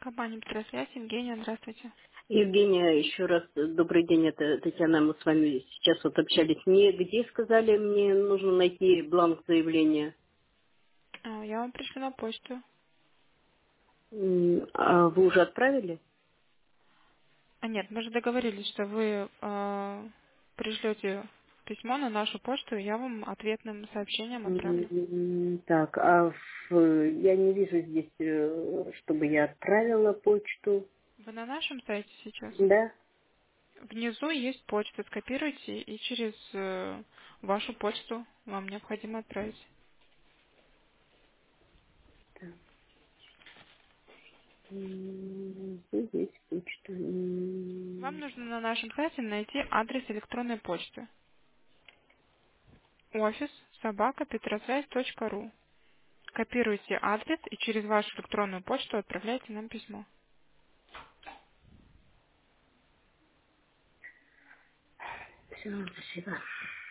Компания «Петросвязь», Евгения, здравствуйте. Евгения, еще раз добрый день, это Татьяна, мы с вами сейчас вот общались. Мне где сказали, мне нужно найти бланк заявления? Я вам пришлю на почту. А вы уже отправили? Нет, мы же договорились, что вы пришлете письмо на нашу почту, и я вам ответным сообщением отправлю. Так, я не вижу здесь, чтобы я отправила почту. Вы на нашем сайте сейчас? Да? Внизу есть почта, скопируйте, и через вашу почту вам необходимо отправить. Здесь почта. Вам нужно на нашем сайте найти адрес электронной почты. Офис собака петросвязь.ру. Копируйте адрес и через вашу электронную почту отправляйте нам письмо. Все, спасибо.